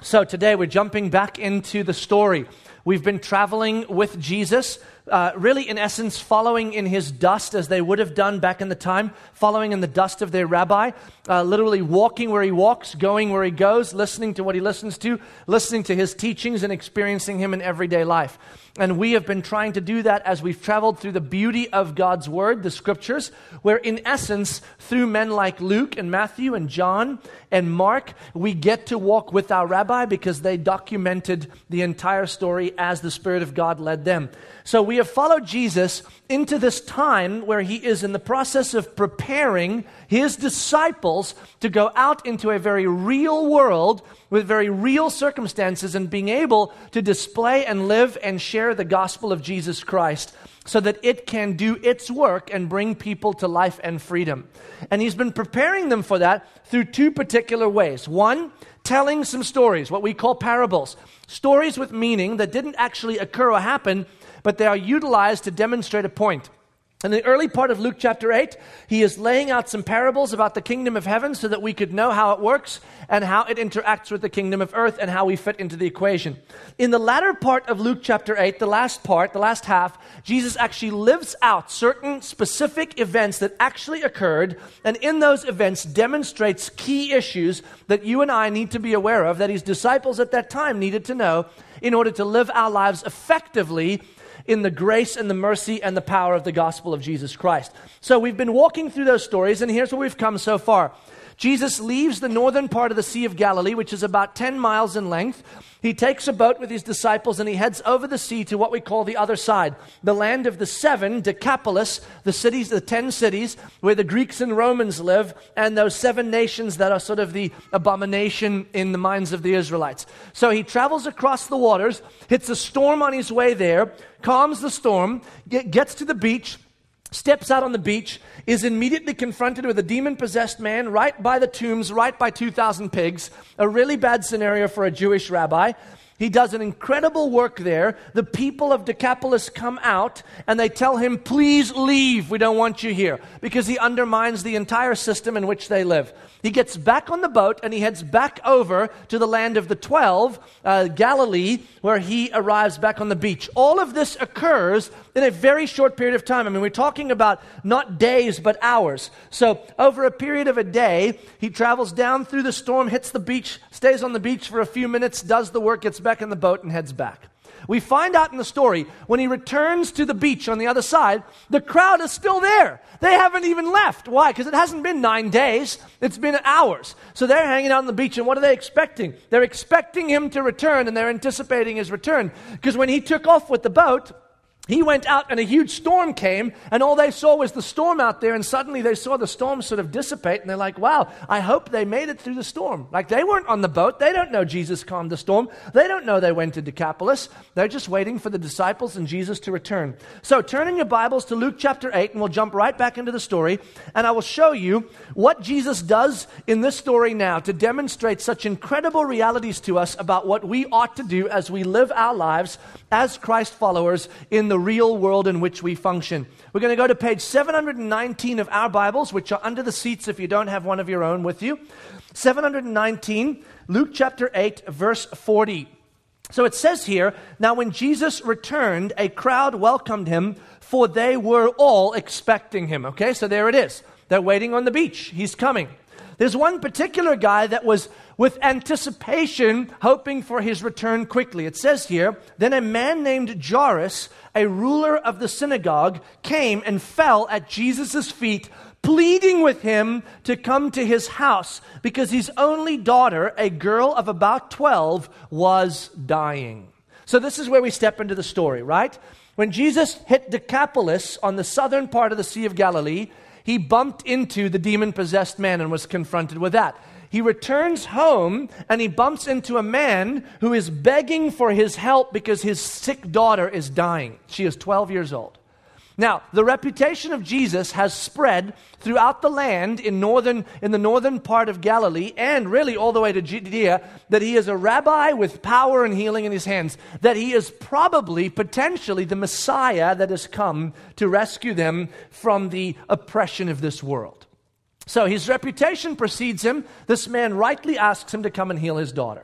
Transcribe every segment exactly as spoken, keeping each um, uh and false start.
So today we're jumping back into the story. We've been traveling with Jesus, uh, really in essence following in his dust as they would have done back in the time, following in the dust of their rabbi, uh, literally walking where he walks, going where he goes, listening to what he listens to, listening to his teachings and experiencing him in everyday life. And we have been trying to do that as we've traveled through the beauty of God's Word, the Scriptures, where in essence, through men like Luke and Matthew and John and Mark, we get to walk with our rabbi because they documented the entire story as the Spirit of God led them. So we have followed Jesus into this time where he is in the process of preparing his disciples to go out into a very real world with very real circumstances and being able to display and live and share the gospel of Jesus Christ so that it can do its work and bring people to life and freedom. And he's been preparing them for that through two particular ways. One, telling some stories, what we call parables. Stories with meaning that didn't actually occur or happen, but they are utilized to demonstrate a point. In the early part of Luke chapter eight, he is laying out some parables about the kingdom of heaven so that we could know how it works and how it interacts with the kingdom of earth and how we fit into the equation. In the latter part of Luke chapter eight, the last part, the last half, Jesus actually lives out certain specific events that actually occurred, and in those events demonstrates key issues that you and I need to be aware of, that his disciples at that time needed to know in order to live our lives effectively in the grace and the mercy and the power of the gospel of Jesus Christ. So we've been walking through those stories, and here's where we've come so far. Jesus leaves the northern part of the Sea of Galilee, which is about ten miles in length. He takes a boat with his disciples and he heads over the sea to what we call the other side, the land of the seven, Decapolis, the cities, the ten cities where the Greeks and Romans live, and those seven nations that are sort of the abomination in the minds of the Israelites. So he travels across the waters, hits a storm on his way there, calms the storm, get, gets to the beach, steps out on the beach, is immediately confronted with a demon-possessed man right by the tombs, right by two thousand pigs, a really bad scenario for a Jewish rabbi. He does an incredible work there. The people of Decapolis come out and they tell him, please leave, we don't want you here, because he undermines the entire system in which they live. He gets back on the boat and he heads back over to the land of the twelve, uh, Galilee, where he arrives back on the beach. All of this occurs in a very short period of time. I mean, we're talking about not days, but hours. So over a period of a day, he travels down through the storm, hits the beach, stays on the beach for a few minutes, does the work, gets back in the boat and heads back. We find out in the story, when he returns to the beach on the other side, the crowd is still there. They haven't even left. Why? Because it hasn't been nine days. It's been hours. So they're hanging out on the beach, and what are they expecting? They're expecting him to return, and they're anticipating his return. Because when he took off with the boat, he went out and a huge storm came, and all they saw was the storm out there, and suddenly they saw the storm sort of dissipate, and they're like, wow, I hope they made it through the storm. Like, they weren't on the boat. They don't know Jesus calmed the storm. They don't know they went to Decapolis. They're just waiting for the disciples and Jesus to return. So turn in your Bibles to Luke chapter eight, and we'll jump right back into the story, and I will show you what Jesus does in this story now to demonstrate such incredible realities to us about what we ought to do as we live our lives as Christ followers in the the real world in which we function. We're going to go to page seven hundred nineteen of our Bibles, which are under the seats if you don't have one of your own with you. seven hundred nineteen, Luke chapter eight, verse forty. So it says here, now when Jesus returned, a crowd welcomed him, for they were all expecting him. Okay, so there it is. They're waiting on the beach. He's coming. There's one particular guy that was with anticipation, hoping for his return quickly. It says here, then a man named Jairus, a ruler of the synagogue, came and fell at Jesus' feet, pleading with him to come to his house because his only daughter, a girl of about twelve, was dying. So this is where we step into the story, right? When Jesus hit Decapolis on the southern part of the Sea of Galilee, he bumped into the demon-possessed man and was confronted with that. He returns home and he bumps into a man who is begging for his help because his sick daughter is dying. She is twelve years old. Now, the reputation of Jesus has spread throughout the land in northern in the northern part of Galilee and really all the way to Judea, that he is a rabbi with power and healing in his hands, that he is probably, potentially, the Messiah that has come to rescue them from the oppression of this world. So his reputation precedes him. This man rightly asks him to come and heal his daughter.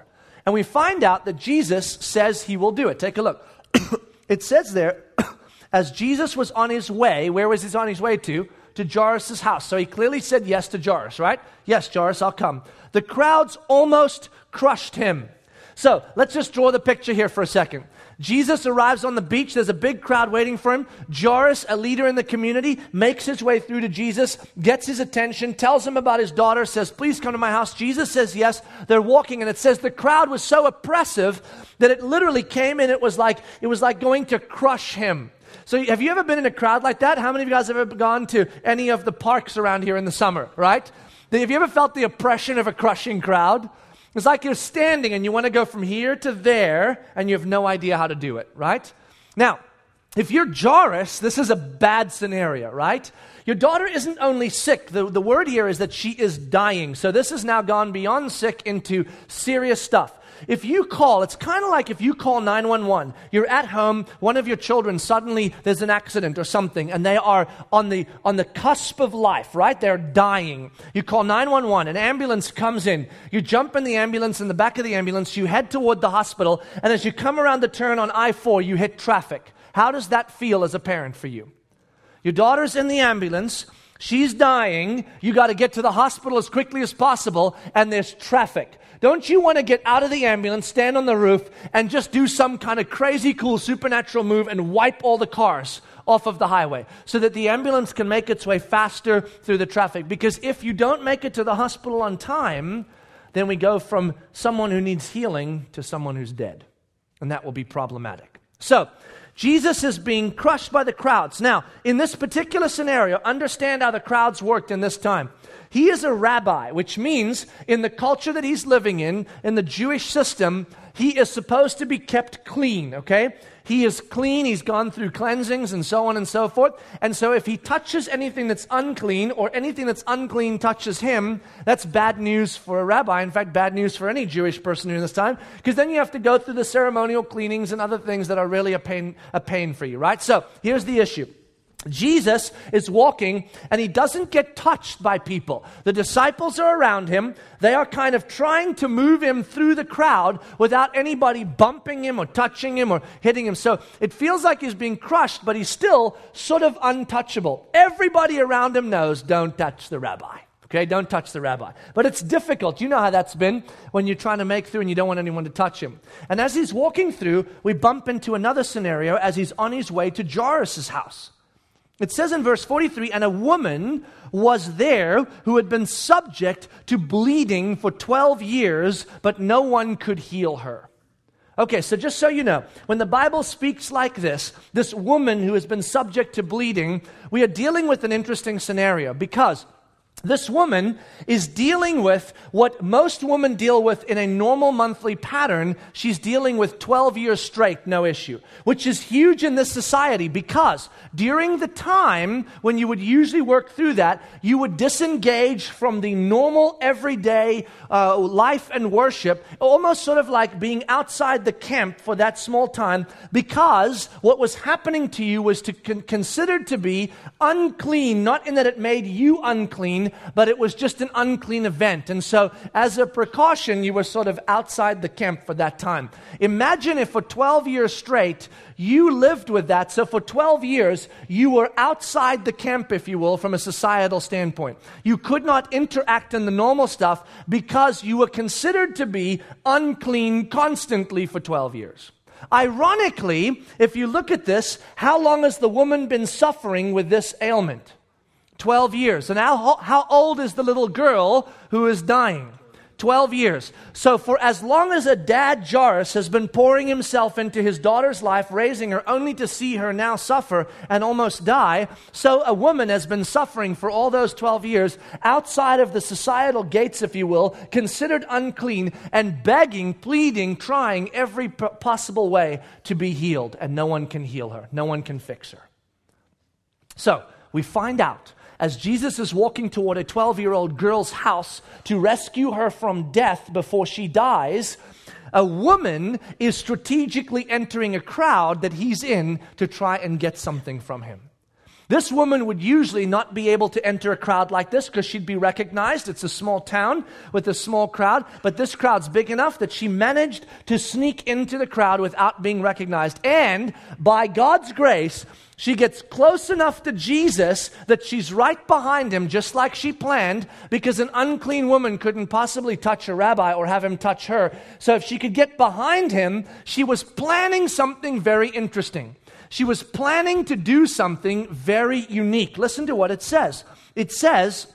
And we find out that Jesus says he will do it. Take a look. It says there, as Jesus was on his way, where was he on his way to? To Jairus' house. So he clearly said yes to Jairus, right? Yes, Jairus, I'll come. The crowds almost crushed him. So let's just draw the picture here for a second. Jesus arrives on the beach. There's a big crowd waiting for him. Jairus, a leader in the community, makes his way through to Jesus, gets his attention, tells him about his daughter, says, please come to my house. Jesus says yes. They're walking, and it says the crowd was so oppressive that it literally came in. It was like, it was like going to crush him. So have you ever been in a crowd like that? How many of you guys have ever gone to any of the parks around here in the summer, right? Have you ever felt the oppression of a crushing crowd? It's like you're standing and you want to go from here to there and you have no idea how to do it, right? Now, if you're Jairus, this is a bad scenario, right? Your daughter isn't only sick. The, the word here is that she is dying. So this has now gone beyond sick into serious stuff. If you call, it's kind of like if you call nine one one. You're at home, one of your children, suddenly there's an accident or something, and they are on the on the cusp of life, right? They're dying. You call nine one one, an ambulance comes in. You jump in the ambulance, in the back of the ambulance, you head toward the hospital, and as you come around the turn on I four, you hit traffic. How does that feel as a parent for you? Your daughter's in the ambulance. She's dying. You got to get to the hospital as quickly as possible, and there's traffic. Don't you want to get out of the ambulance, stand on the roof, and just do some kind of crazy cool supernatural move and wipe all the cars off of the highway so that the ambulance can make its way faster through the traffic? Because if you don't make it to the hospital on time, then we go from someone who needs healing to someone who's dead. And that will be problematic. So, Jesus is being crushed by the crowds. Now, in this particular scenario, understand how the crowds worked in this time. He is a rabbi, which means in the culture that he's living in, in the Jewish system, he is supposed to be kept clean, okay? He is clean, he's gone through cleansings and so on and so forth. And so if he touches anything that's unclean or anything that's unclean touches him, that's bad news for a rabbi. In fact, bad news for any Jewish person during this time, because then you have to go through the ceremonial cleanings and other things that are really a pain, a pain for you, right? So here's the issue. Jesus is walking and he doesn't get touched by people. The disciples are around him. They are kind of trying to move him through the crowd without anybody bumping him or touching him or hitting him. So it feels like he's being crushed, but he's still sort of untouchable. Everybody around him knows, don't touch the rabbi. Okay, don't touch the rabbi. But it's difficult. You know how that's been when you're trying to make through and you don't want anyone to touch him. And as he's walking through, we bump into another scenario as he's on his way to Jairus' house. It says in verse forty-three, and a woman was there who had been subject to bleeding for twelve years, but no one could heal her. Okay, so just so you know, when the Bible speaks like this, this woman who has been subject to bleeding, we are dealing with an interesting scenario because this woman is dealing with what most women deal with in a normal monthly pattern. She's dealing with twelve years straight, no issue, which is huge in this society because during the time when you would usually work through that, you would disengage from the normal everyday uh, life and worship, almost sort of like being outside the camp for that small time, because what was happening to you was to con- considered to be unclean, not in that it made you unclean, but it was just an unclean event. And so as a precaution, you were sort of outside the camp for that time. Imagine if for twelve years straight, you lived with that. So for twelve years, you were outside the camp, if you will, from a societal standpoint. You could not interact in the normal stuff because you were considered to be unclean constantly for twelve years. Ironically, if you look at this, how long has the woman been suffering with this ailment? twelve years. And how, how old is the little girl who is dying? twelve years. So for as long as a dad, Jairus, has been pouring himself into his daughter's life, raising her only to see her now suffer and almost die, so a woman has been suffering for all those twelve years outside of the societal gates, if you will, considered unclean and begging, pleading, trying every p- possible way to be healed. And no one can heal her. No one can fix her. So we find out as Jesus is walking toward a twelve-year-old girl's house to rescue her from death before she dies, a woman is strategically entering a crowd that he's in to try and get something from him. This woman would usually not be able to enter a crowd like this because she'd be recognized. It's a small town with a small crowd, but this crowd's big enough that she managed to sneak into the crowd without being recognized. And by God's grace, she gets close enough to Jesus that she's right behind him, just like she planned, because an unclean woman couldn't possibly touch a rabbi or have him touch her. So if she could get behind him, she was planning something very interesting. She was planning to do something very unique. Listen to what it says. It says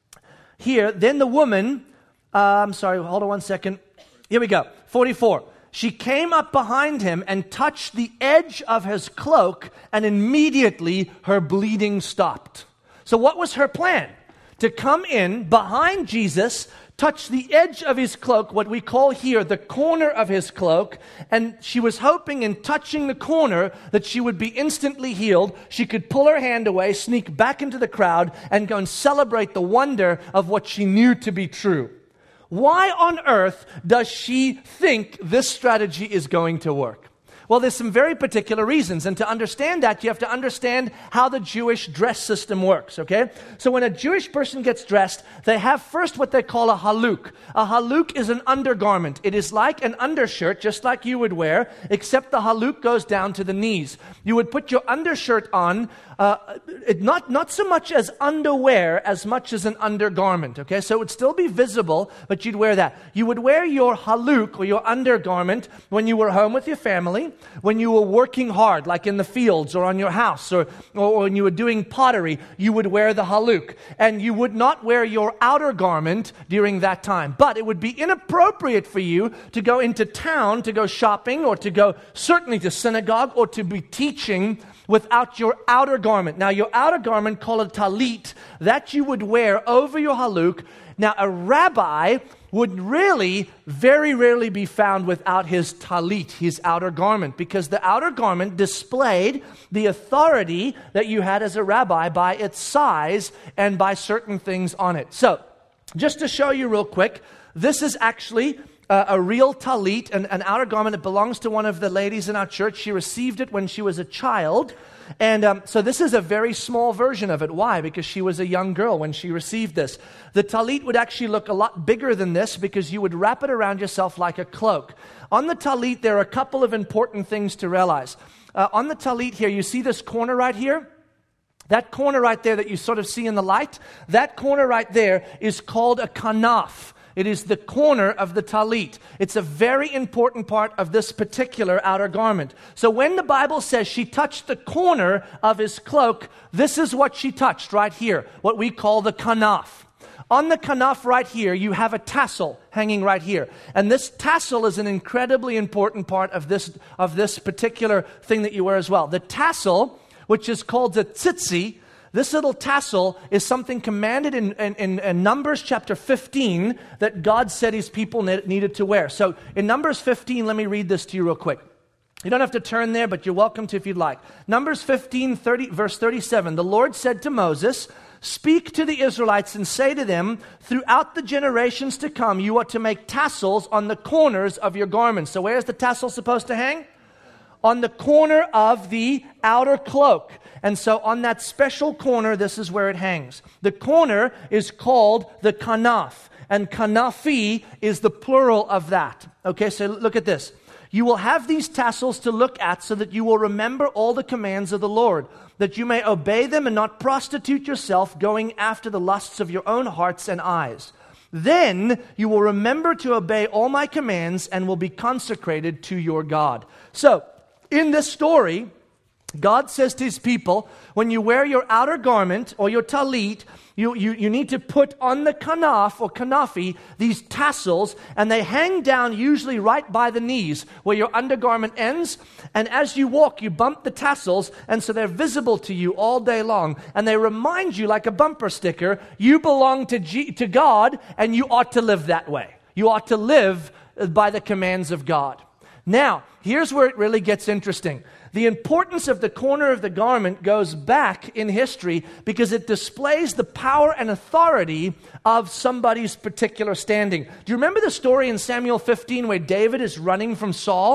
here, then the woman, uh, I'm sorry, hold on one second. Here we go, forty-four. She came up behind him and touched the edge of his cloak, and immediately her bleeding stopped. So what was her plan? To come in behind Jesus, touch the edge of his cloak, what we call here the corner of his cloak, and she was hoping in touching the corner that she would be instantly healed. She could pull her hand away, sneak back into the crowd, and go and celebrate the wonder of what she knew to be true. Why on earth does she think this strategy is going to work? Well, there's some very particular reasons, and to understand that, you have to understand how the Jewish dress system works, okay? So when a Jewish person gets dressed, they have first what they call a haluk. A haluk is an undergarment. It is like an undershirt, just like you would wear, except the haluk goes down to the knees. You would put your undershirt on, uh, it not, not so much as underwear as much as an undergarment, okay? So it would still be visible, but you'd wear that. You would wear your haluk, or your undergarment, when you were home with your family, when you were working hard, like in the fields or on your house, or, or when you were doing pottery, you would wear the haluk. And you would not wear your outer garment during that time. But it would be inappropriate for you to go into town, to go shopping, or to go certainly to synagogue, or to be teaching without your outer garment. Now, your outer garment, called a talit, that you would wear over your haluk. Now, a rabbi would really very rarely be found without his talit, his outer garment, because the outer garment displayed the authority that you had as a rabbi by its size and by certain things on it. So, just to show you real quick, this is actually uh, a real talit, an, an outer garment. It belongs to one of the ladies in our church. She received it when she was a child. And um, so this is a very small version of it. Why? Because she was a young girl when she received this. The talit would actually look a lot bigger than this, because you would wrap it around yourself like a cloak. On the talit, there are a couple of important things to realize. Uh, on the talit here, you see this corner right here? That corner right there that you sort of see in the light, that corner right there is called a kanaf. It is the corner of the talit. It's a very important part of this particular outer garment. So when the Bible says she touched the corner of his cloak, this is what she touched right here, what we call the kanaf. On the kanaf right here, you have a tassel hanging right here. And this tassel is an incredibly important part of this, of this particular thing that you wear as well. The tassel, which is called the tzitzi, this little tassel is something commanded in, in, in, in Numbers chapter fifteen that God said his people ne- needed to wear. So in Numbers fifteen, let me read this to you real quick. You don't have to turn there, but you're welcome to if you'd like. Numbers fifteen, thirty, verse thirty-seven. The Lord said to Moses, "Speak to the Israelites and say to them, throughout the generations to come, you are to make tassels on the corners of your garments." So where is the tassel supposed to hang? On the corner of the outer cloak. And so on that special corner, this is where it hangs. The corner is called the kanaf. And kanafi is the plural of that. Okay, so look at this. You will have these tassels to look at so that you will remember all the commands of the Lord, that you may obey them and not prostitute yourself, going after the lusts of your own hearts and eyes. Then you will remember to obey all my commands and will be consecrated to your God. So, in this story, God says to his people, when you wear your outer garment or your talit, you, you, you need to put on the kanaf or kanafi these tassels, and they hang down usually right by the knees where your undergarment ends. And as you walk, you bump the tassels, and so they're visible to you all day long. And they remind you, like a bumper sticker, you belong to, G- to God, and you ought to live that way. You ought to live by the commands of God. Now, here's where it really gets interesting. The importance of the corner of the garment goes back in history because it displays the power and authority of somebody's particular standing. Do you remember the story in Samuel fifteen where David is running from Saul?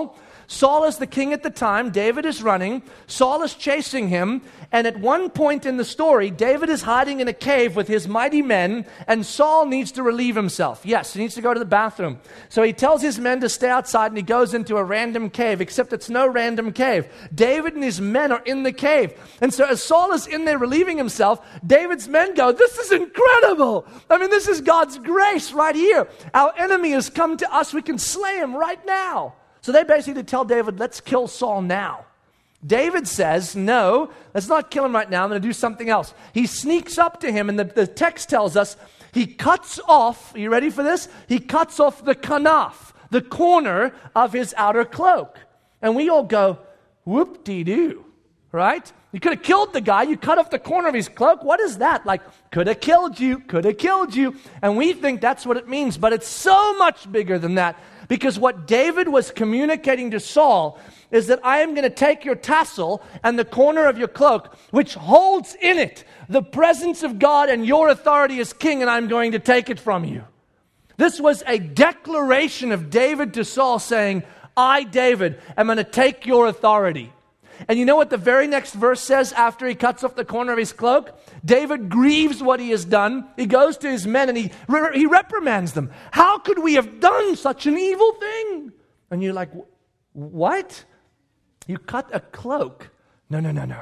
Saul is the king at the time. David is running. Saul is chasing him. And at one point in the story, David is hiding in a cave with his mighty men, and Saul needs to relieve himself. Yes, he needs to go to the bathroom. So he tells his men to stay outside, and he goes into a random cave, except it's no random cave. David and his men are in the cave. And so as Saul is in there relieving himself, David's men go, this is incredible. I mean, this is God's grace right here. Our enemy has come to us. We can slay him right now. So they basically tell David, let's kill Saul now. David says, no, let's not kill him right now. I'm going to do something else. He sneaks up to him, and the, the text tells us he cuts off, are you ready for this? He cuts off the kanaf, the corner of his outer cloak. And we all go, whoop-dee-doo, right? You could have killed the guy. You cut off the corner of his cloak. What is that? Like, could have killed you, could have killed you. And we think that's what it means, but it's so much bigger than that. Because what David was communicating to Saul is that I am going to take your tassel and the corner of your cloak, which holds in it the presence of God and your authority as king, and I'm going to take it from you. This was a declaration of David to Saul saying, I, David, am going to take your authority. And you know what the very next verse says after he cuts off the corner of his cloak? David grieves what he has done. He goes to his men and he, he reprimands them. How could we have done such an evil thing? And you're like, what? You cut a cloak? No, no, no, no.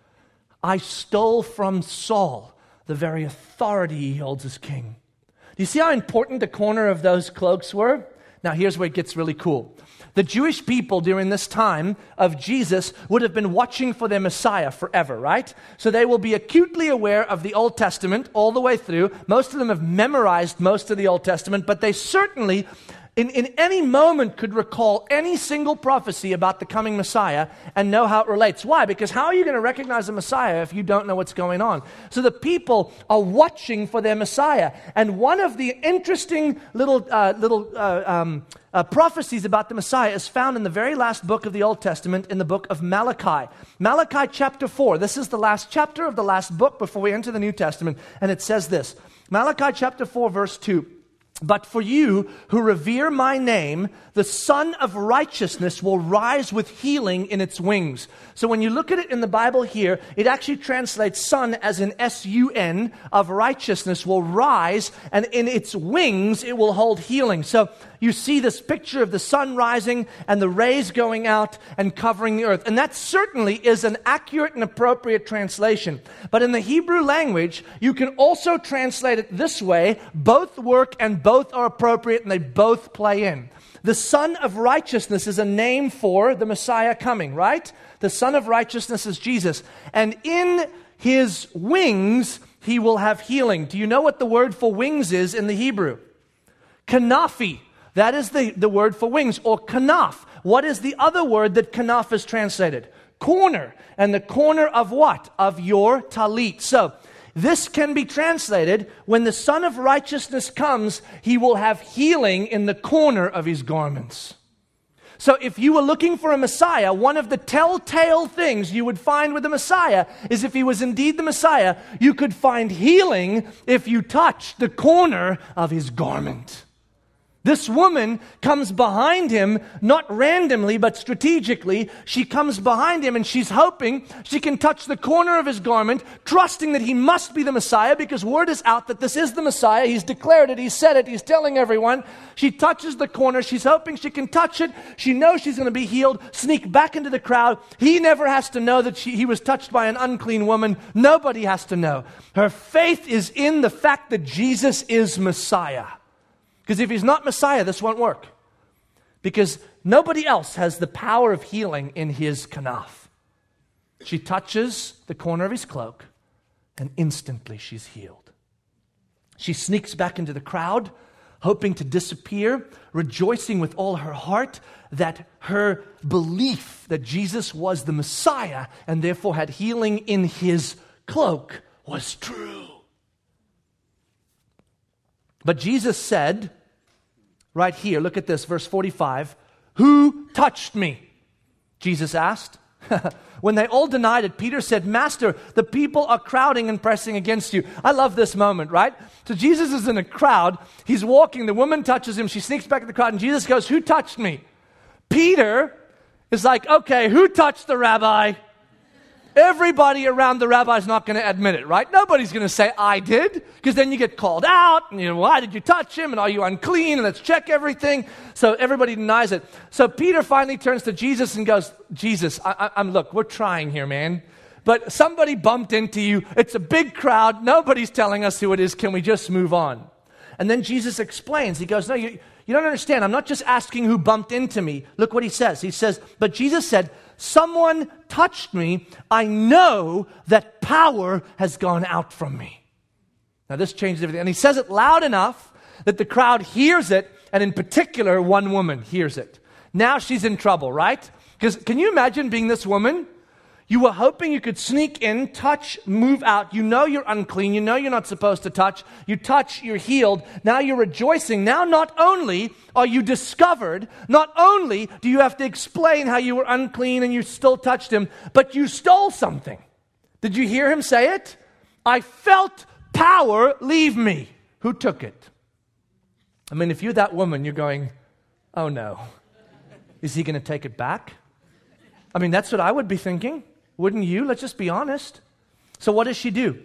I stole from Saul the very authority he holds as king. Do you see how important the corner of those cloaks were? Now here's where it gets really cool. The Jewish people during this time of Jesus would have been watching for their Messiah forever, right? So they will be acutely aware of the Old Testament all the way through. Most of them have memorized most of the Old Testament, but they certainly, in, in any moment, could recall any single prophecy about the coming Messiah and know how it relates. Why? Because how are you going to recognize the Messiah if you don't know what's going on? So the people are watching for their Messiah. And one of the interesting little uh, little uh, um, uh, prophecies about the Messiah is found in the very last book of the Old Testament, in the book of Malachi. Malachi chapter four. This is the last chapter of the last book before we enter the New Testament. And it says this. Malachi chapter four, verse two. But for you who revere my name, the Son of Righteousness will rise with healing in its wings. So when you look at it in the Bible here, it actually translates son as an S U N, of righteousness will rise, and in its wings it will hold healing. So you see this picture of the sun rising and the rays going out and covering the earth. And that certainly is an accurate and appropriate translation. But in the Hebrew language, you can also translate it this way. Both work and both are appropriate, and they both play in. The Son of Righteousness is a name for the Messiah coming, right? The Son of Righteousness is Jesus. And in his wings, he will have healing. Do you know what the word for wings is in the Hebrew? Kanafi. That is the, the word for wings, or kanaf. What is the other word that kanaf is translated? Corner. And the corner of what? Of your talit. So, this can be translated, when the Son of Righteousness comes, he will have healing in the corner of his garments. So if you were looking for a Messiah, one of the telltale things you would find with the Messiah is, if he was indeed the Messiah, you could find healing if you touched the corner of his garment. This woman comes behind him, not randomly, but strategically. She comes behind him and she's hoping she can touch the corner of his garment, trusting that he must be the Messiah, because word is out that this is the Messiah. He's declared it, he's said it, he's telling everyone. She touches the corner, she's hoping she can touch it. She knows she's going to be healed, sneak back into the crowd. He never has to know that she, he was touched by an unclean woman. Nobody has to know. Her faith is in the fact that Jesus is Messiah. Because if he's not Messiah, this won't work. Because nobody else has the power of healing in his kanaf. She touches the corner of his cloak, and instantly she's healed. She sneaks back into the crowd, hoping to disappear, rejoicing with all her heart that her belief that Jesus was the Messiah and therefore had healing in his cloak was true. But Jesus said, right here, look at this, verse forty-five, "Who touched me?" Jesus asked. When they all denied it, Peter said, "Master, the people are crowding and pressing against you." I love this moment, right? So Jesus is in a crowd. He's walking. The woman touches him. She sneaks back in the crowd, and Jesus goes, "Who touched me?" Peter It's like, okay, who touched the rabbi? Everybody around the rabbi is not going to admit it, right? Nobody's going to say, I did, because then you get called out, and you know, why did you touch him, and are you unclean, and let's check everything. So everybody denies it. So Peter finally turns to Jesus and goes, Jesus, I, I, I'm look, we're trying here, man. But somebody bumped into you. It's a big crowd. Nobody's telling us who it is. Can we just move on? And then Jesus explains. He goes, no, you, you don't understand. I'm not just asking who bumped into me. Look what he says. He says, but Jesus said, someone touched me. I know that power has gone out from me. Now this changes everything. And he says it loud enough that the crowd hears it, and in particular, one woman hears it. Now she's in trouble, right? Because can you imagine being this woman? You were hoping you could sneak in, touch, move out. You know you're unclean. You know you're not supposed to touch. You touch, you're healed. Now you're rejoicing. Now not only are you discovered, not only do you have to explain how you were unclean and you still touched him, but you stole something. Did you hear him say it? I felt power leave me. Who took it? I mean, if you're that woman, you're going, oh no. Is he going to take it back? I mean, that's what I would be thinking. Wouldn't you? Let's just be honest. So what does she do?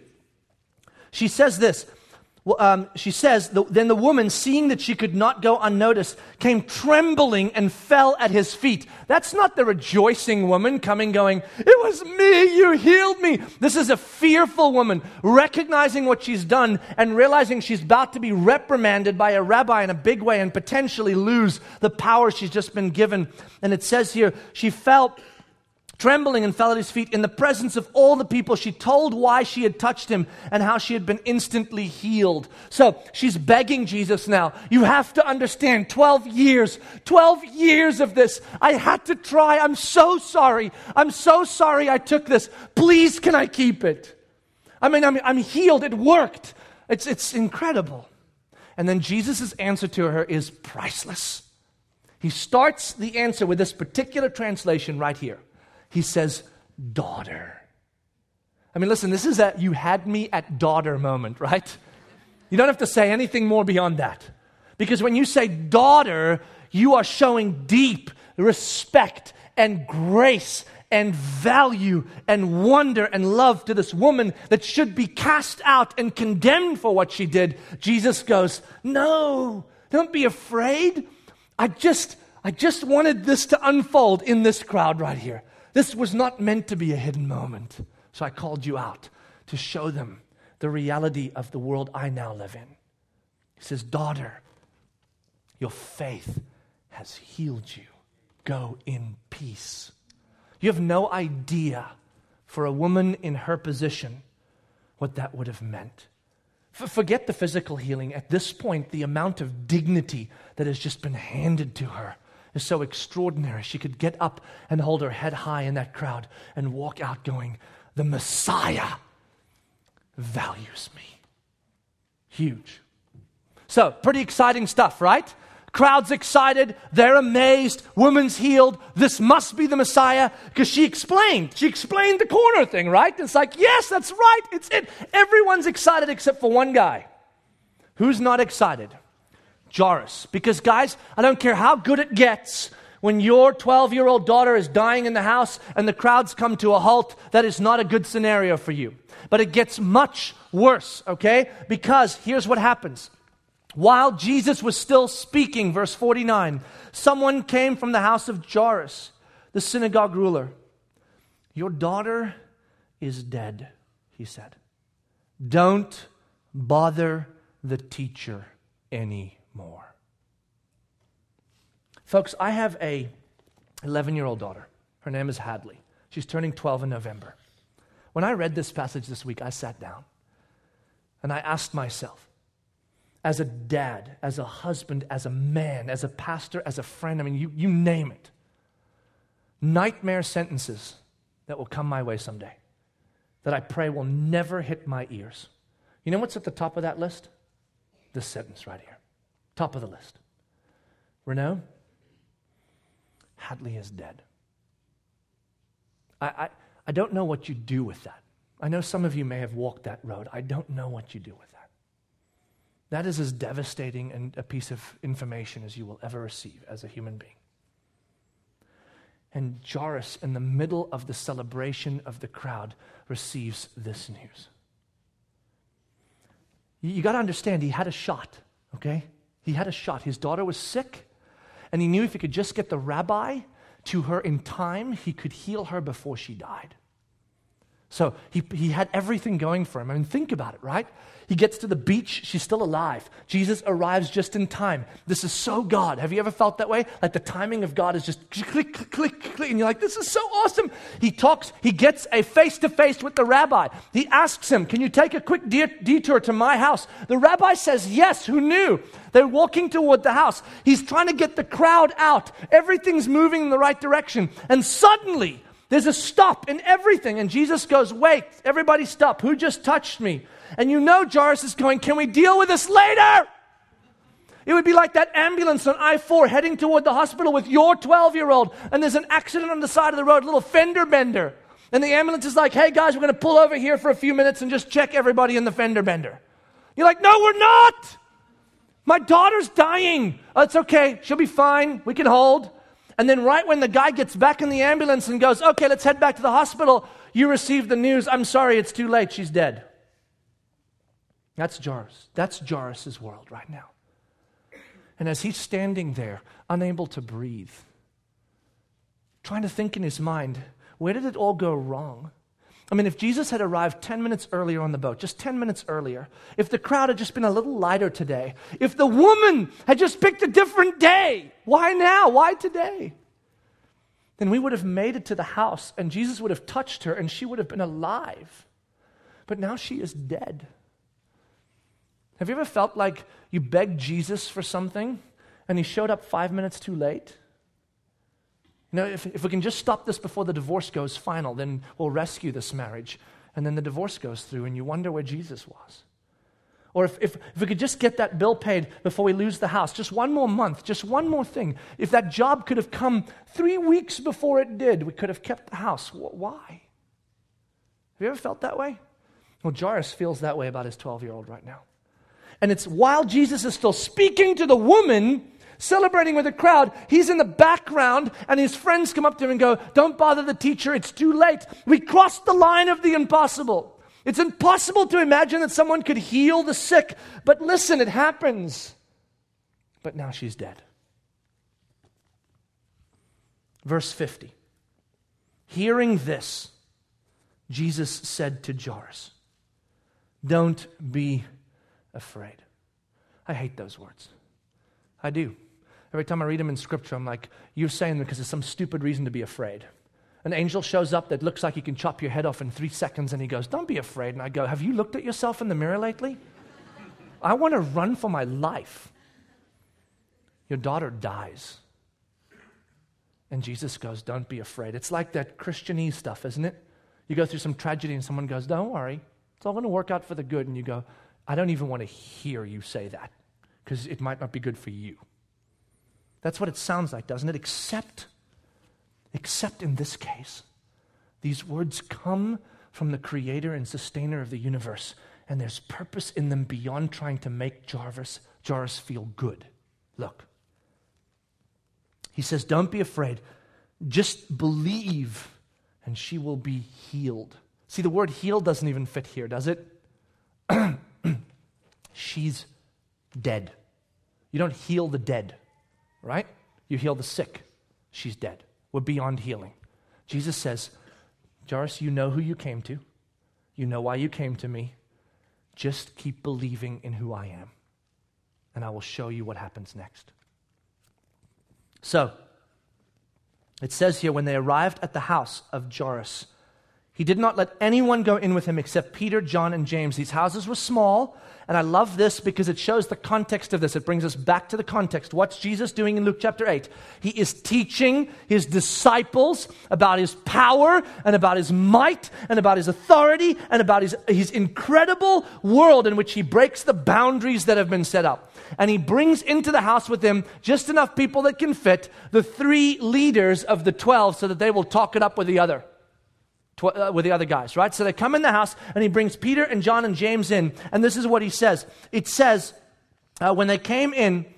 She says this. Well, um, she says, the, then the woman, seeing that she could not go unnoticed, came trembling and fell at his feet. That's not the rejoicing woman coming going, it was me, you healed me. This is a fearful woman, recognizing what she's done and realizing she's about to be reprimanded by a rabbi in a big way and potentially lose the power she's just been given. And it says here, she fell trembling and fell at his feet. In the presence of all the people, she told why she had touched him and how she had been instantly healed. So she's begging Jesus now. You have to understand, twelve years, twelve years of this. I had to try. I'm so sorry. I'm so sorry I took this. Please, can I keep it? I mean, I'm, I'm healed. It worked. It's, it's incredible. And then Jesus' answer to her is priceless. He starts the answer with this particular translation right here. He says, daughter. I mean, listen, this is a you had me at daughter moment, right? You don't have to say anything more beyond that. Because when you say daughter, you are showing deep respect and grace and value and wonder and love to this woman that should be cast out and condemned for what she did. Jesus goes, no, don't be afraid. I just, I just wanted this to unfold in this crowd right here. This was not meant to be a hidden moment. So I called you out to show them the reality of the world I now live in. He says, daughter, your faith has healed you. Go in peace. You have no idea for a woman in her position what that would have meant. F- forget the physical healing. At this point, the amount of dignity that has just been handed to her is so extraordinary. She could get up and hold her head high in that crowd and walk out going, the Messiah values me. Huge. So, pretty exciting stuff, right? Crowd's excited. They're amazed. Woman's healed. This must be the Messiah because she explained. She explained the corner thing, right? It's like, yes, that's right. It's it. Everyone's excited except for one guy. Who's not excited? Jairus. Because guys, I don't care how good it gets, when your twelve-year-old daughter is dying in the house and the crowds come to a halt, that is not a good scenario for you. But it gets much worse, okay? Because here's what happens. While Jesus was still speaking, verse forty-nine, someone came from the house of Jairus, the synagogue ruler. Your daughter is dead, he said. Don't bother the teacher anymore. More. Folks, I have a eleven-year-old daughter. Her name is Hadley. She's turning twelve in November. When I read this passage this week, I sat down and I asked myself, as a dad, as a husband, as a man, as a pastor, as a friend, I mean, you, you name it, nightmare sentences that will come my way someday that I pray will never hit my ears. You know what's at the top of that list? This sentence right here. Top of the list. Renaud, Hadley is dead. I, I, I don't know what you do with that. I know some of you may have walked that road. I don't know what you do with that. That is as devastating and a piece of information as you will ever receive as a human being. And Jairus, in the middle of the celebration of the crowd, receives this news. You, you got to understand, he had a shot, okay? He had a shot. His daughter was sick, and he knew if he could just get the rabbi to her in time, he could heal her before she died. So he, he had everything going for him. I mean, think about it, right? He gets to the beach, she's still alive. Jesus arrives just in time. This is so God. Have you ever felt that way? Like the timing of God is just click, click, click, click, and you're like, this is so awesome. He talks, he gets a face-to-face with the rabbi. He asks him, can you take a quick de- detour to my house? The rabbi says, yes, who knew? They're walking toward the house. He's trying to get the crowd out. Everything's moving in the right direction. And suddenly, there's a stop in everything. And Jesus goes, wait, everybody stop. Who just touched me? And you know Jairus is going, can we deal with this later? It would be like that ambulance on I four heading toward the hospital with your twelve-year-old, and there's an accident on the side of the road, a little fender bender. And the ambulance is like, hey guys, we're going to pull over here for a few minutes and just check everybody in the fender bender. You're like, no, we're not. My daughter's dying. Oh, it's okay. She'll be fine. We can hold. And then right when the guy gets back in the ambulance and goes, okay, let's head back to the hospital, you receive the news, I'm sorry, it's too late, she's dead. That's Jairus. That's Jairus' world right now. And as he's standing there, unable to breathe, trying to think in his mind, where did it all go wrong? I mean, if Jesus had arrived ten minutes earlier on the boat, just ten minutes earlier, if the crowd had just been a little lighter today, if the woman had just picked a different day, why now? Why today? Then we would have made it to the house and Jesus would have touched her and she would have been alive. But now she is dead. Have you ever felt like you begged Jesus for something and he showed up five minutes too late? You know, if, if we can just stop this before the divorce goes final, then we'll rescue this marriage. And then the divorce goes through and you wonder where Jesus was. Or if, if, if we could just get that bill paid before we lose the house, just one more month, just one more thing. If that job could have come three weeks before it did, we could have kept the house. Why? Have you ever felt that way? Well, Jairus feels that way about his twelve-year-old right now. And it's while Jesus is still speaking to the woman, celebrating with the crowd, he's in the background and his friends come up to him and go, don't bother the teacher, it's too late. We crossed the line of the impossible. It's impossible to imagine that someone could heal the sick, but listen, it happens. But now she's dead. Verse fifty. Hearing this, Jesus said to Jairus, don't be afraid. I hate those words. I do. Every time I read them in Scripture, I'm like, you're saying them because there's some stupid reason to be afraid. An angel shows up that looks like he can chop your head off in three seconds, and he goes, don't be afraid. And I go, have you looked at yourself in the mirror lately? I want to run for my life. Your daughter dies. And Jesus goes, don't be afraid. It's like that Christianese stuff, isn't it? You go through some tragedy and someone goes, don't worry. It's all going to work out for the good. And you go, I don't even want to hear you say that because it might not be good for you. That's what it sounds like, doesn't it? Except, except in this case, these words come from the creator and sustainer of the universe, and there's purpose in them beyond trying to make Jairus, Jairus feel good. Look. He says, don't be afraid. Just believe, and she will be healed. See, the word healed doesn't even fit here, does it? She's dead. You don't heal the dead, right? You heal the sick. She's dead. We're beyond healing. Jesus says, Jairus, you know who you came to. You know why you came to me. Just keep believing in who I am, and I will show you what happens next. So, it says here, when they arrived at the house of Jairus, he did not let anyone go in with him except Peter, John, and James. These houses were small, and I love this because it shows the context of this. It brings us back to the context. What's Jesus doing in Luke chapter eight? He is teaching his disciples about his power and about his might and about his authority and about his, his incredible world in which he breaks the boundaries that have been set up. And he brings into the house with him just enough people that can fit the three leaders of the twelve so that they will talk it up with the other. Uh, with the other guys, right? So they come in the house, and he brings Peter and John and James in, and this is what he says. It says, uh, when they came in,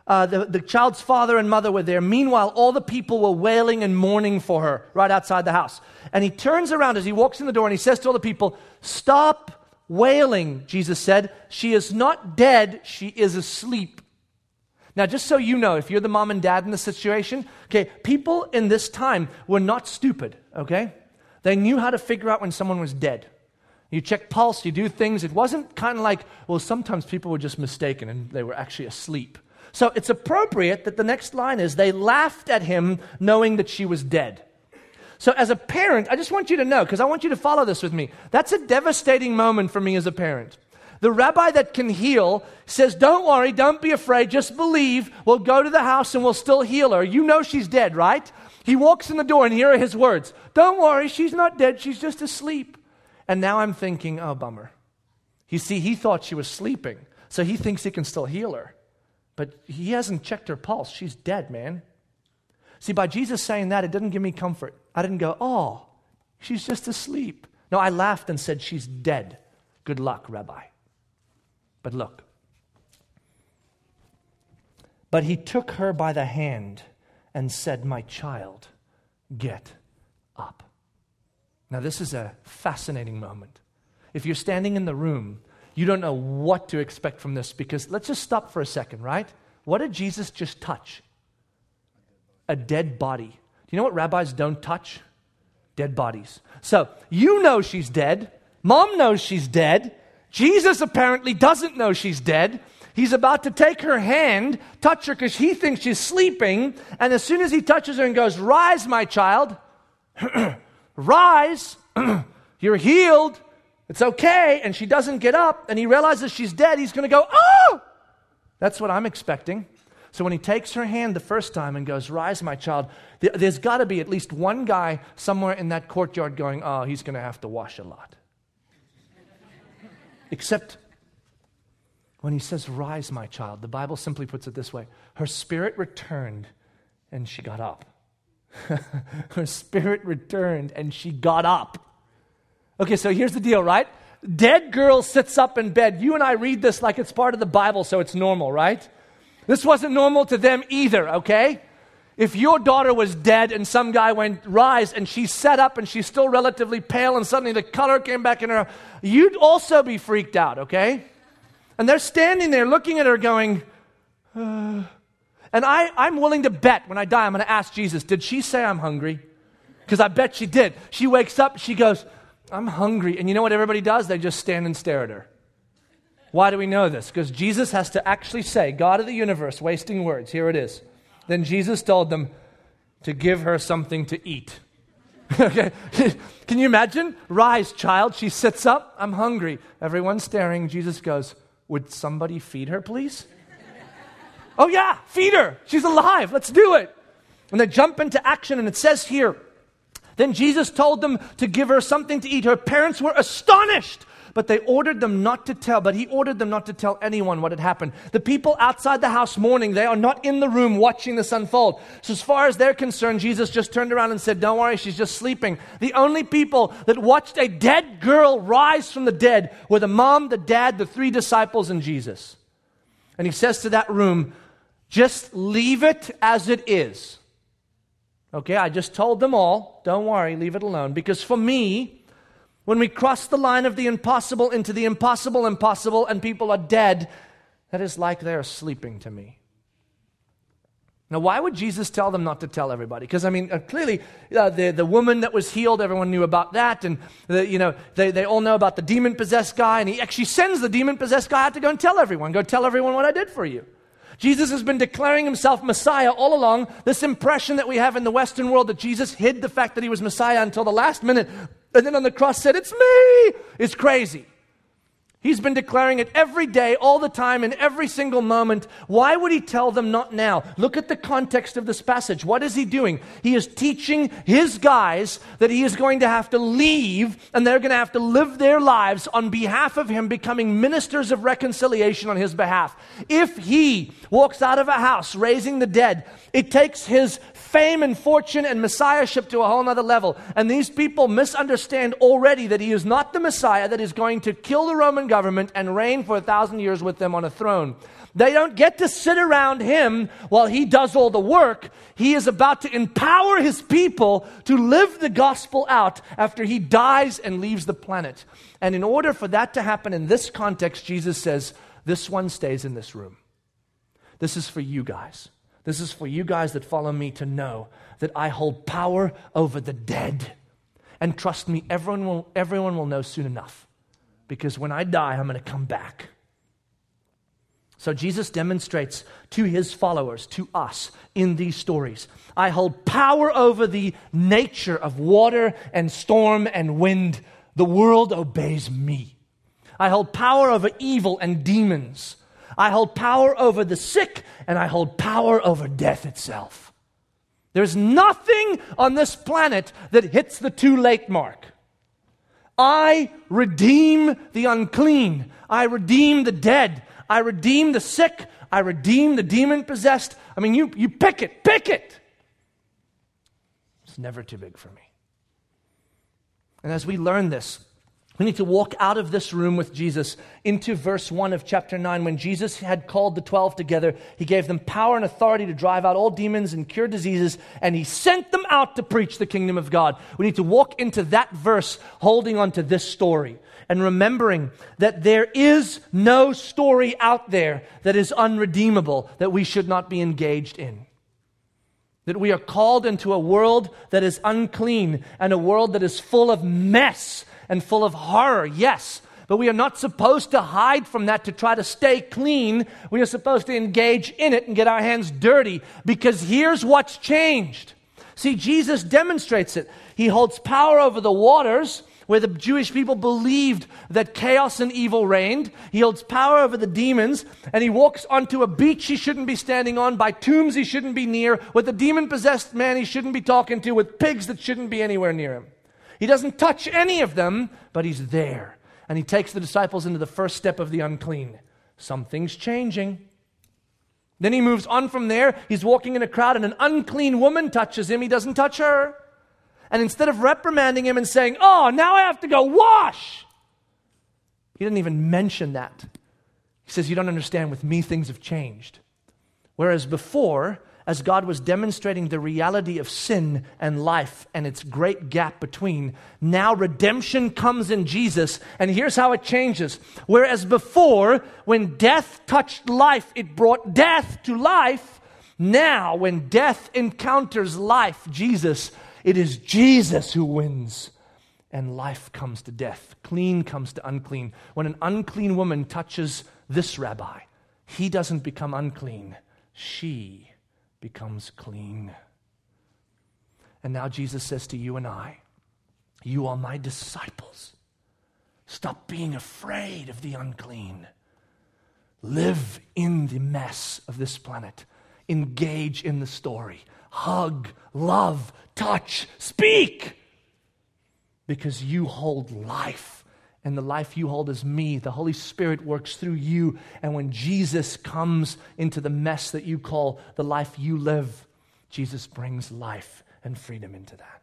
Uh, the, the child's father and mother were there. Meanwhile, all the people were wailing and mourning for her right outside the house. And he turns around as he walks in the door and he says to all the people, "Stop wailing," Jesus said. "She is not dead, she is asleep." Now, just so you know, if you're the mom and dad in the situation, okay, people in this time were not stupid, okay? They knew how to figure out when someone was dead. You check pulse, you do things. It wasn't kind of like, well, sometimes people were just mistaken and they were actually asleep. So it's appropriate that the next line is, they laughed at him knowing that she was dead. So as a parent, I just want you to know, because I want you to follow this with me. That's a devastating moment for me as a parent. The rabbi that can heal says, "Don't worry, don't be afraid, just believe. We'll go to the house and we'll still heal her. You know she's dead, right?" He walks in the door and here are his words. "Don't worry, she's not dead, she's just asleep." And now I'm thinking, oh, bummer. You see, he thought she was sleeping, so he thinks he can still heal her. But he hasn't checked her pulse. She's dead, man. See, by Jesus saying that, it didn't give me comfort. I didn't go, "Oh, she's just asleep." No, I laughed and said, "She's dead. Good luck, Rabbi." But look. But he took her by the hand and said, "My child, get up." Now, this is a fascinating moment. If you're standing in the room, you don't know what to expect from this, because let's just stop for a second, right? What did Jesus just touch? A dead body. Do you know what rabbis don't touch? Dead bodies. So, you know she's dead. Mom knows she's dead. Jesus apparently doesn't know she's dead. He's about to take her hand, touch her because he thinks she's sleeping, and as soon as he touches her and goes, "Rise, my child. Rise. You're healed. It's okay." And she doesn't get up, and he realizes she's dead. He's going to go, "Oh!" That's what I'm expecting. So when he takes her hand the first time and goes, "Rise, my child," th- there's got to be at least one guy somewhere in that courtyard going, "Oh, he's going to have to wash a lot." Except when he says, "Rise, my child," the Bible simply puts it this way: her spirit returned and she got up. Her spirit returned and she got up. Okay, so here's the deal, right? Dead girl sits up in bed. You and I read this like it's part of the Bible, so it's normal, right? This wasn't normal to them either, okay? If your daughter was dead and some guy went, "Rise," and she sat up and she's still relatively pale and suddenly the color came back in her, you'd also be freaked out, okay? And they're standing there looking at her going, uh, and I, I'm willing to bet when I die, I'm going to ask Jesus, did she say I'm hungry? Because I bet she did. She wakes up, she goes, "I'm hungry." And you know what everybody does? They just stand and stare at her. Why do we know this? Because Jesus has to actually say, God of the universe, wasting words, here it is. Then Jesus told them to give her something to eat. Okay, can you imagine? "Rise, child." She sits up. "I'm hungry." Everyone's staring. Jesus goes, "Would somebody feed her, please?" "Oh yeah, feed her. She's alive. Let's do it." And they jump into action, and it says here, then Jesus told them to give her something to eat. Her parents were astonished. But they ordered them not to tell, but he ordered them not to tell anyone what had happened. The people outside the house mourning, they are not in the room watching this unfold. So as far as they're concerned, Jesus just turned around and said, "Don't worry, she's just sleeping." The only people that watched a dead girl rise from the dead were the mom, the dad, the three disciples, and Jesus. And he says to that room, "Just leave it as it is." Okay, I just told them all, don't worry, leave it alone. Because for me, when we cross the line of the impossible into the impossible impossible and people are dead, that is like they're sleeping to me. Now, why would Jesus tell them not to tell everybody? Because, I mean, uh, clearly, uh, the, the woman that was healed, everyone knew about that. And, the, you know, they, they all know about the demon-possessed guy. And he actually sends the demon-possessed guy out to go and tell everyone. Go tell everyone what I did for you. Jesus has been declaring himself Messiah all along. This impression that we have in the Western world that Jesus hid the fact that he was Messiah until the last minute, and then on the cross said, "It's me," is crazy. He's been declaring it every day, all the time, in every single moment. Why would he tell them not now? Look at the context of this passage. What is he doing? He is teaching his guys that he is going to have to leave, and they're going to have to live their lives on behalf of him, becoming ministers of reconciliation on his behalf. If he walks out of a house raising the dead, it takes his fame and fortune and messiahship to a whole nother level. And these people misunderstand already that he is not the Messiah that is going to kill the Roman government and reign for a thousand years with them on a throne. They don't get to sit around him while he does all the work. He is about to empower his people to live the gospel out after he dies and leaves the planet. And in order for that to happen in this context, Jesus says, this one stays in this room. This is for you guys. This is for you guys that follow me to know that I hold power over the dead. And trust me, everyone will, everyone will know soon enough. Because when I die, I'm going to come back. So Jesus demonstrates to his followers, to us, in these stories, I hold power over the nature of water and storm and wind. The world obeys me. I hold power over evil and demons. I hold power over the sick, and I hold power over death itself. There's nothing on this planet that hits the too late mark. I redeem the unclean. I redeem the dead. I redeem the sick. I redeem the demon-possessed. I mean, you, you pick it, pick it. It's never too big for me. And as we learn this, we need to walk out of this room with Jesus into verse one of chapter nine. When Jesus had called the twelve together, he gave them power and authority to drive out all demons and cure diseases, and he sent them out to preach the kingdom of God. We need to walk into that verse holding on to this story and remembering that there is no story out there that is unredeemable that we should not be engaged in. That we are called into a world that is unclean and a world that is full of mess and full of horror, yes. But we are not supposed to hide from that to try to stay clean. We are supposed to engage in it and get our hands dirty, because here's what's changed. See, Jesus demonstrates it. He holds power over the waters, where the Jewish people believed that chaos and evil reigned. He holds power over the demons, and he walks onto a beach he shouldn't be standing on, by tombs he shouldn't be near, with a demon-possessed man he shouldn't be talking to, with pigs that shouldn't be anywhere near him. He doesn't touch any of them, but he's there. And he takes the disciples into the first step of the unclean. Something's changing. Then he moves on from there. He's walking in a crowd, and an unclean woman touches him. He doesn't touch her. And instead of reprimanding him and saying, oh, now I have to go wash, he didn't even mention that. He says, you don't understand, with me things have changed. Whereas before, as God was demonstrating the reality of sin and life and its great gap between, now redemption comes in Jesus, and here's how it changes. Whereas before, when death touched life, it brought death to life. Now, when death encounters life, Jesus, it is Jesus who wins, and life comes to death. Clean comes to unclean. When an unclean woman touches this rabbi, he doesn't become unclean. She becomes clean. And now Jesus says to you and I, you are my disciples. Stop being afraid of the unclean. Live in the mess of this planet. Engage in the story. Hug, love, touch, speak. Because you hold life. And the life you hold is me. The Holy Spirit works through you. And when Jesus comes into the mess that you call the life you live, Jesus brings life and freedom into that.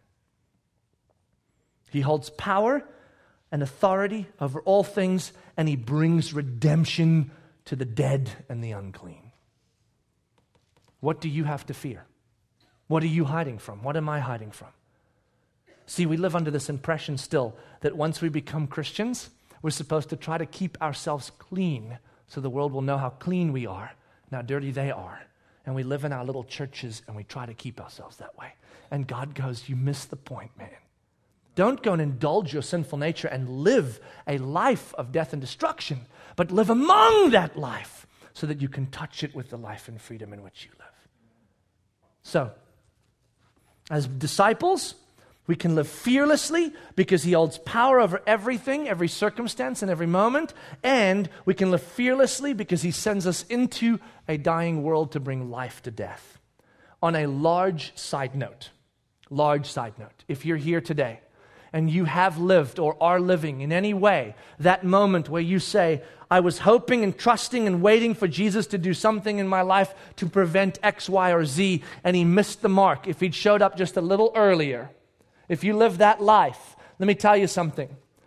He holds power and authority over all things, and he brings redemption to the dead and the unclean. What do you have to fear? What are you hiding from? What am I hiding from? See, we live under this impression still that once we become Christians, we're supposed to try to keep ourselves clean so the world will know how clean we are and how dirty they are. And we live in our little churches and we try to keep ourselves that way. And God goes, you missed the point, man. Don't go and indulge your sinful nature and live a life of death and destruction, but live among that life so that you can touch it with the life and freedom in which you live. So, as disciples, we can live fearlessly because he holds power over everything, every circumstance, and every moment. And we can live fearlessly because he sends us into a dying world to bring life to death. On a large side note, large side note, if you're here today and you have lived or are living in any way that moment where you say, I was hoping and trusting and waiting for Jesus to do something in my life to prevent X, Y, or Z, and he missed the mark. If he'd showed up just a little earlier, if you live that life, let me tell you something.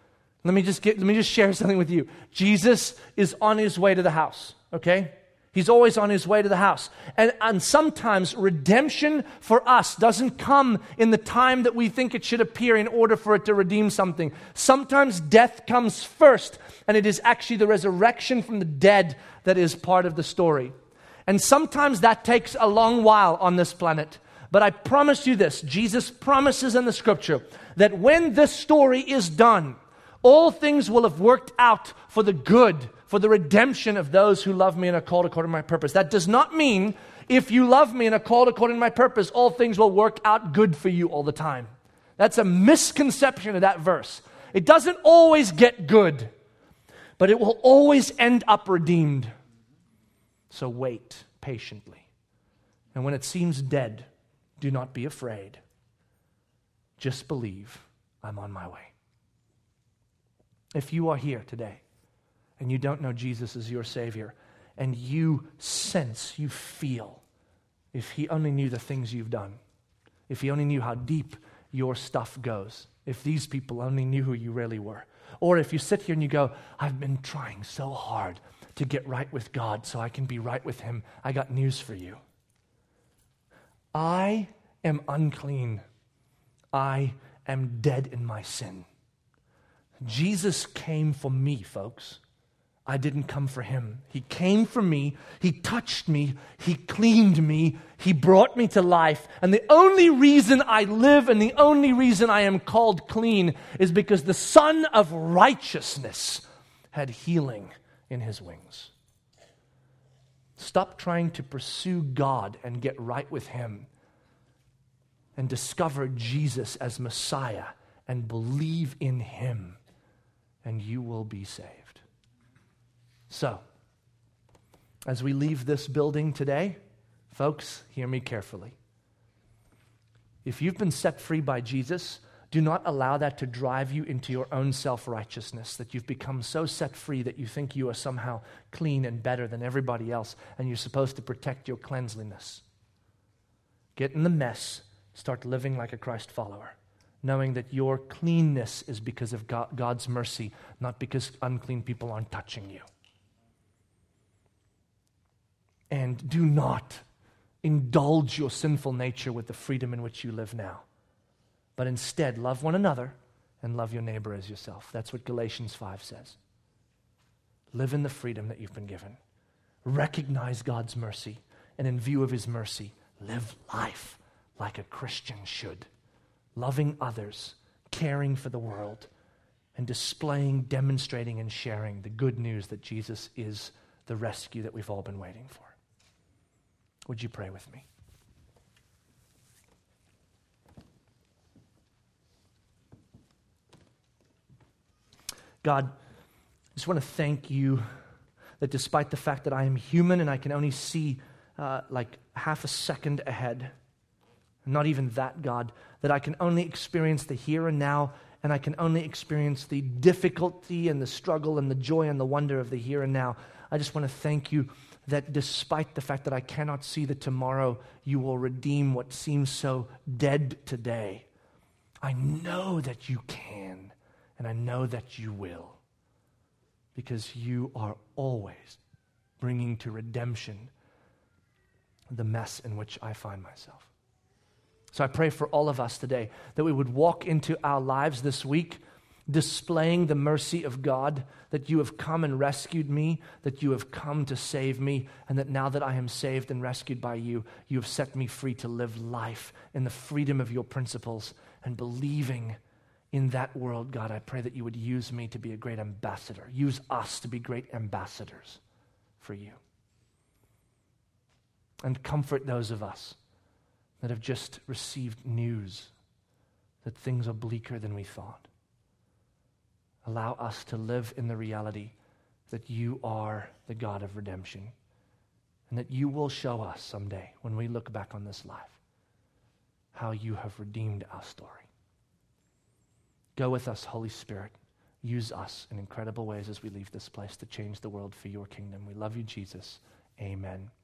Let me just get, let me just share something with you. Jesus is on his way to the house, okay? He's always on his way to the house. And, and sometimes redemption for us doesn't come in the time that we think it should appear in order for it to redeem something. Sometimes death comes first, and it is actually the resurrection from the dead that is part of the story. And sometimes that takes a long while on this planet. But I promise you this, Jesus promises in the scripture that when this story is done, all things will have worked out for the good, for the redemption of those who love me and are called according to my purpose. That does not mean if you love me and are called according to my purpose, all things will work out good for you all the time. That's a misconception of that verse. It doesn't always get good, but it will always end up redeemed. So wait patiently. And when it seems dead, do not be afraid. Just believe I'm on my way. If you are here today and you don't know Jesus as your Savior, and you sense, you feel, if he only knew the things you've done, if he only knew how deep your stuff goes, if these people only knew who you really were, or if you sit here and you go, I've been trying so hard to get right with God so I can be right with him, I got news for you. I am unclean. I am dead in my sin. Jesus came for me, folks. I didn't come for him. He came for me. He touched me. He cleaned me. He brought me to life. And the only reason I live and the only reason I am called clean is because the Son of Righteousness had healing in his wings. Stop trying to pursue God and get right with him, and discover Jesus as Messiah and believe in him, and you will be saved. So, as we leave this building today, folks, hear me carefully. If you've been set free by Jesus, do not allow that to drive you into your own self-righteousness, that you've become so set free that you think you are somehow clean and better than everybody else, and you're supposed to protect your cleanliness. Get in the mess. Start living like a Christ follower, knowing that your cleanness is because of God, God's mercy, not because unclean people aren't touching you. And do not indulge your sinful nature with the freedom in which you live now, but instead love one another and love your neighbor as yourself. That's what Galatians five says. Live in the freedom that you've been given. Recognize God's mercy, and in view of his mercy, live life like a Christian should, loving others, caring for the world, and displaying, demonstrating, and sharing the good news that Jesus is the rescue that we've all been waiting for. Would you pray with me? God, I just want to thank you that despite the fact that I am human and I can only see uh, like half a second ahead, not even that, God, that I can only experience the here and now, and I can only experience the difficulty and the struggle and the joy and the wonder of the here and now. I just want to thank you that despite the fact that I cannot see the tomorrow, you will redeem what seems so dead today. I know that you can, and I know that you will, because you are always bringing to redemption the mess in which I find myself. So I pray for all of us today that we would walk into our lives this week displaying the mercy of God, that you have come and rescued me, that you have come to save me, and that now that I am saved and rescued by you, you have set me free to live life in the freedom of your principles and believing in that world. God, I pray that you would use me to be a great ambassador. Use us to be great ambassadors for you. And comfort those of us that have just received news that things are bleaker than we thought. Allow us to live in the reality that you are the God of redemption, and that you will show us someday when we look back on this life how you have redeemed our story. Go with us, Holy Spirit. Use us in incredible ways as we leave this place to change the world for your kingdom. We love you, Jesus. Amen.